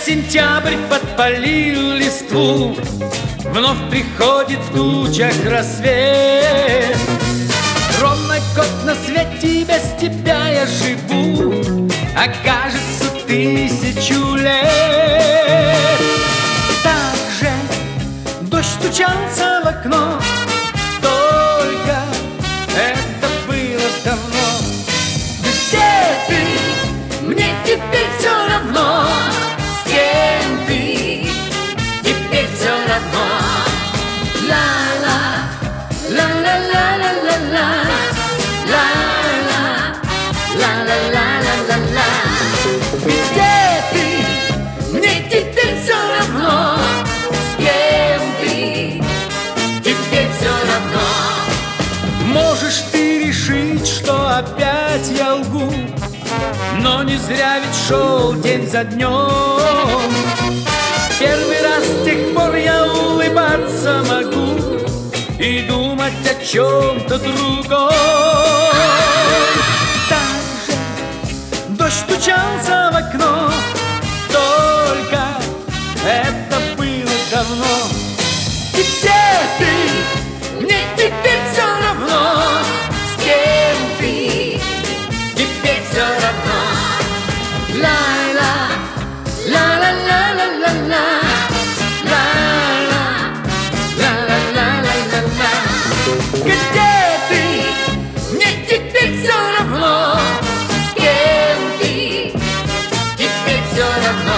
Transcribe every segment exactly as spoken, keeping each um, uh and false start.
сентябрь подпалил листву, вновь приходит в тучах рассвет. Ровно год на свете, без тебя я живу, а кажется тысячу лет. Так же дождь стучался в окно, только это было давно. Где ты? Мне теперь все равно. С кем ты? Теперь все равно. Ла-ла, ла-ла-ла-ла-ла-ла, ла-ла, ла-ла-ла-ла-ла-ла. Где ты? Мне теперь все равно. С кем ты? Теперь все равно. Можешь ты решить, что опять я лгу, но не зря ведь шел день за днем. Первый раз с тех пор я улыбаться могу и думать о чем-то другом. Так же дождь стучался в окно, только это было давно. И где ты? Мне теперь все равно. С кем ты? Теперь все равно. Ла-ла, ла-ла-ла-ла-ла-ла, ла-ла, ла-ла-ла-ла-ла-ла. Где ты? Мне теперь все равно. С кем ты? Теперь все равно.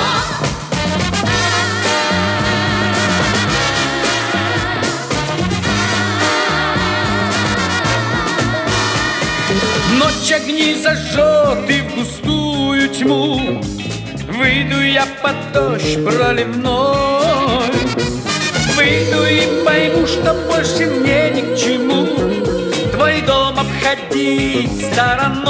Ночь огни зажжет и в густую тьму выйду я под дождь проливной. Выйду и пойму, что больше мне ни к чему твой дом обходить стороной.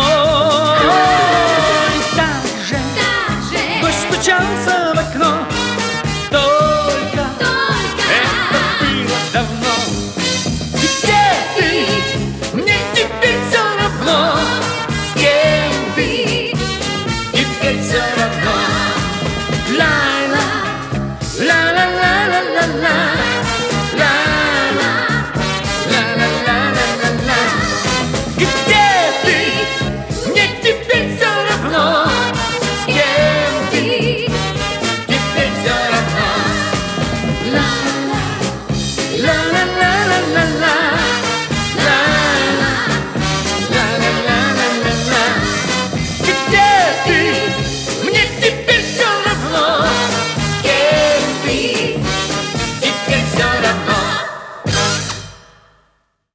Так же дождь стучался в окно, только это было давно. Где ты? Мне теперь все равно. С кем ты? Теперь все равно. Ла-ла, ла-ла-ла-ла-ла-ла, ла-ла, ла-ла-ла-ла-ла-ла. Где ты? Мне теперь все равно. С кем ты? Теперь все равно. Ла-ла, ла-ла-ла.